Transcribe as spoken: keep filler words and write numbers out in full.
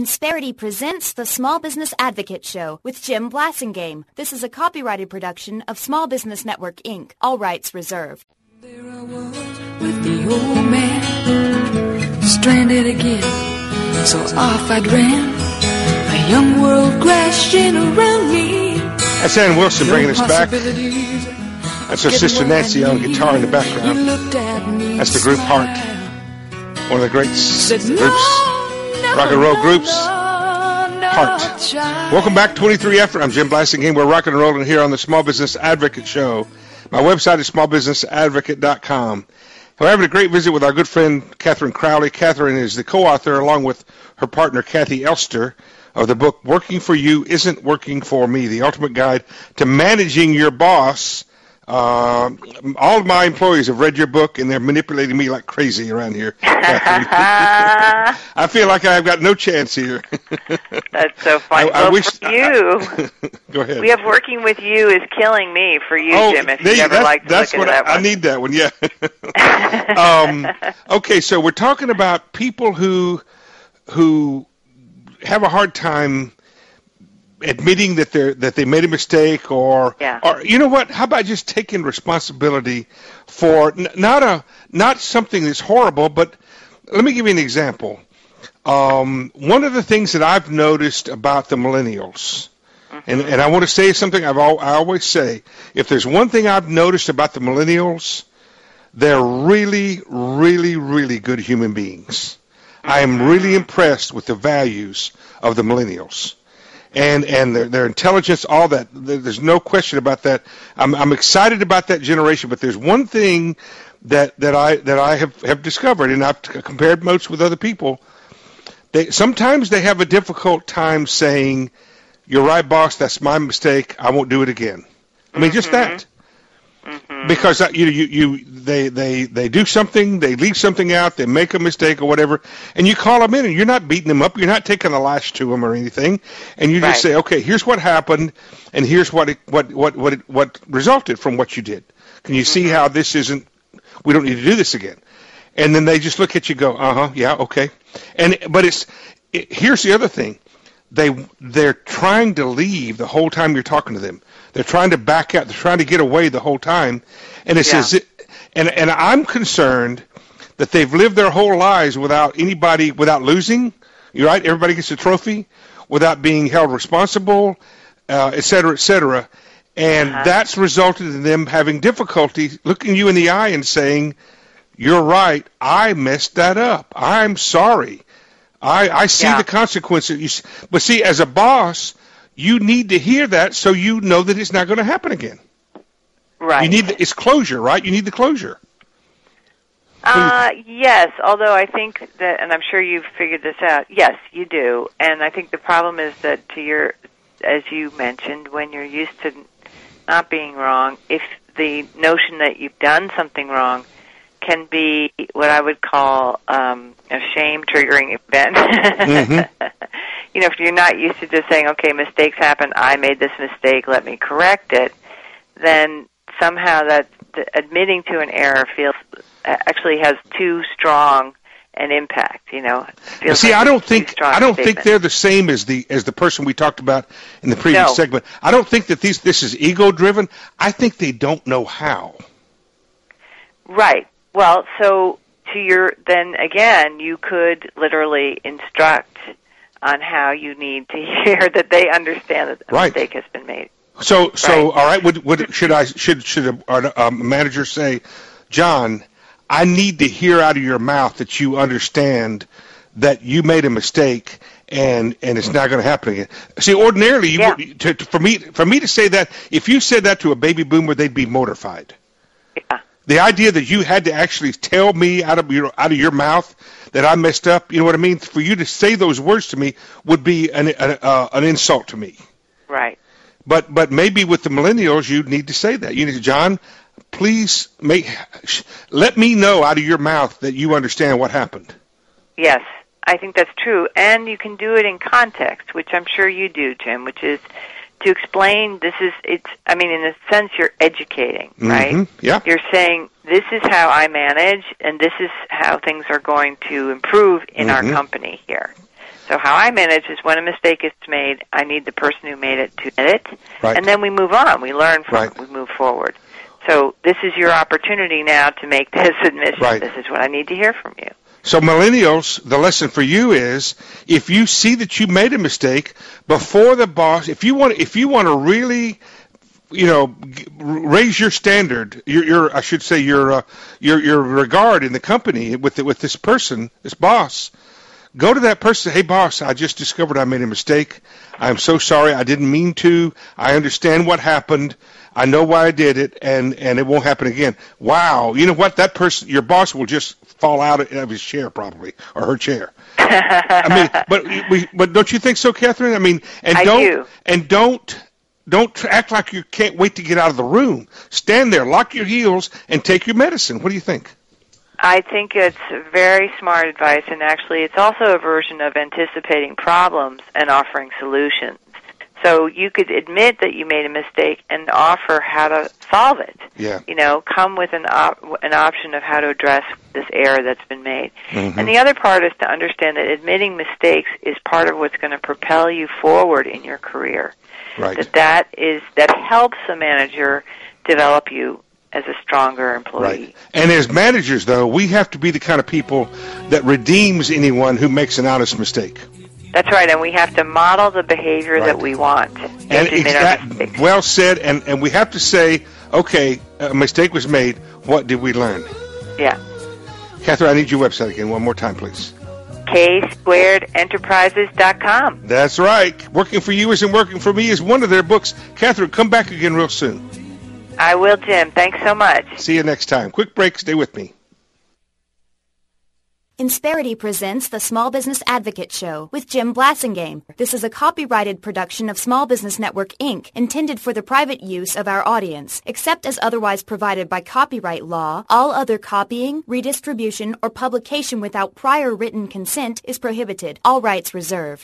Insperity presents the Small Business Advocate Show with Jim Blasingame. This is a copyrighted production of Small Business Network, Incorporated. All rights reserved. There I was with the old man, stranded again, so off I ran, a young world crashing around me. That's Ann Wilson bringing us back. That's her sister Nancy on guitar in the background. That's the group Heart, one of the great groups. Rock and roll groups, Heart. Welcome back, twenty-three After. I'm Jim Blasingame. We're rocking and rolling here on the Small Business Advocate Show. My website is small business advocate dot com. We're having a great visit with our good friend, Catherine Crowley. Catherine is the co-author, along with her partner, Kathy Elster, of the book, Working for You Isn't Working for Me, The Ultimate Guide to Managing Your Boss. Uh, all of my employees have read your book, and they're manipulating me like crazy around here. I feel like I've got no chance here. That's so funny. I, I well, wish, for you, go ahead. We have Working with You is killing me for you, oh, Jim, if they, you ever that, like to that's look what at that I, one. I need that one, yeah. um, okay, so we're talking about people who who have a hard time admitting that they that they made a mistake, or yeah. or you know what? How about just taking responsibility for n- not a not something that's horrible, but let me give you an example. Um, one of the things that I've noticed about the millennials, mm-hmm. and and I want to say something I've al- I always say, if there's one thing I've noticed about the millennials, they're really, really, really good human beings. Mm-hmm. I am really impressed with the values of the millennials. And and their, their intelligence, all that. There's no question about that. I'm I'm excited about that generation. But there's one thing that, that I that I have, have discovered, and I've compared notes with other people. They sometimes they have a difficult time saying, "You're right, boss. That's my mistake. I won't do it again." I mean, mm-hmm. just that. Mm-hmm. Because uh, you you you they, they they do something, they leave something out, they make a mistake or whatever, and you call them in, and you're not beating them up, you're not taking a lash to them or anything, and you right. just say, okay, here's what happened, and here's what it, what what what it, what resulted from what you did. Can you mm-hmm. see how this isn't? We don't need to do this again. And then they just look at you, go, uh huh, yeah, okay. And but it's it, here's the other thing, they they're trying to leave the whole time you're talking to them. They're trying to back out. They're trying to get away the whole time, and it yeah. says, and and I'm concerned that they've lived their whole lives without anybody, without losing. You're right. Everybody gets a trophy, without being held responsible, uh, et cetera, et cetera, and uh-huh. that's resulted in them having difficulty looking you in the eye and saying, "You're right. I messed that up. I'm sorry. I I see yeah. the consequences." But see, as a boss, you need to hear that so you know that it's not going to happen again. Right. You need the, it's closure, right? You need the closure. Uh, yes, although I think that, and I'm sure you've figured this out, yes, you do. And I think the problem is that to your, as you mentioned, when you're used to not being wrong, if the notion that you've done something wrong can be what I would call um, a shame-triggering event. Mm-hmm. You know, if you're not used to just saying, okay, mistakes happen, I made this mistake, let me correct it, then somehow that admitting to an error feels actually has too strong an impact, you know. Feels See, like I don't think I don't statement. think they're the same as the as the person we talked about in the previous no. segment. I don't think that these this is ego-driven. I think they don't know how. Right. Well, so to your then again, you could literally instruct on how you need to hear that they understand that a right. mistake has been made. So, right. so all right. Would, would should I should should a, a manager say, John, I need to hear out of your mouth that you understand that you made a mistake and and it's not going to happen again. See, ordinarily, you yeah. would, to, to, for me for me to say that, if you said that to a baby boomer, they'd be mortified. Yeah. The idea that you had to actually tell me out of your out of your mouth that I messed up, you know what I mean? For you to say those words to me would be an an, uh, an insult to me. Right. But but maybe with the millennials, you need to say that. You need to, John, please make let me know out of your mouth that you understand what happened. Yes, I think that's true, and you can do it in context, which I'm sure you do, Jim. Which is to explain. This is it's. I mean, in a sense, you're educating, right? Mm-hmm. Yeah. You're saying this is how I manage, and this is how things are going to improve in mm-hmm. our company here. So how I manage is when a mistake is made, I need the person who made it to admit it, right. and then we move on. We learn from right. it. We move forward. So this is your opportunity now to make this admission. Right. This is what I need to hear from you. So millennials, the lesson for you is, if you see that you made a mistake before the boss, if you want, if you want to really, you know, raise your standard, your, your I should say your uh, your your regard in the company with the, with this person, this boss. Go to that person. Hey, boss, I just discovered I made a mistake. I'm so sorry. I didn't mean to. I understand what happened. I know why I did it, and, and it won't happen again. Wow. You know what? That person, your boss, will just fall out of his chair probably, or her chair. I mean, but we, but don't you think so, Catherine? I mean, and I don't do. and don't don't act like you can't wait to get out of the room. Stand there, lock your heels, and take your medicine. What do you think? I think it's very smart advice, and actually it's also a version of anticipating problems and offering solutions. So you could admit that you made a mistake and offer how to solve it. Yeah. You know, come with an op- an option of how to address this error that's been made. Mm-hmm. And the other part is to understand that admitting mistakes is part of what's going to propel you forward in your career. Right. That that is that helps a manager develop you as a stronger employee. Right. And as managers, though, we have to be the kind of people that redeems anyone who makes an honest mistake. That's right, and we have to model the behavior Right. that we want. And exact, well said, and, and we have to say, okay, a mistake was made. What did we learn? Yeah. Catherine, I need your website again one more time, please. K squared enterprises dot com. That's right. Working for You Isn't Working for Me is one of their books. Catherine, come back again real soon. I will, Jim. Thanks so much. See you next time. Quick break. Stay with me. Insperity presents the Small Business Advocate Show with Jim Blasingame. This is a copyrighted production of Small Business Network, Incorporated, intended for the private use of our audience. Except as otherwise provided by copyright law, all other copying, redistribution, or publication without prior written consent is prohibited. All rights reserved.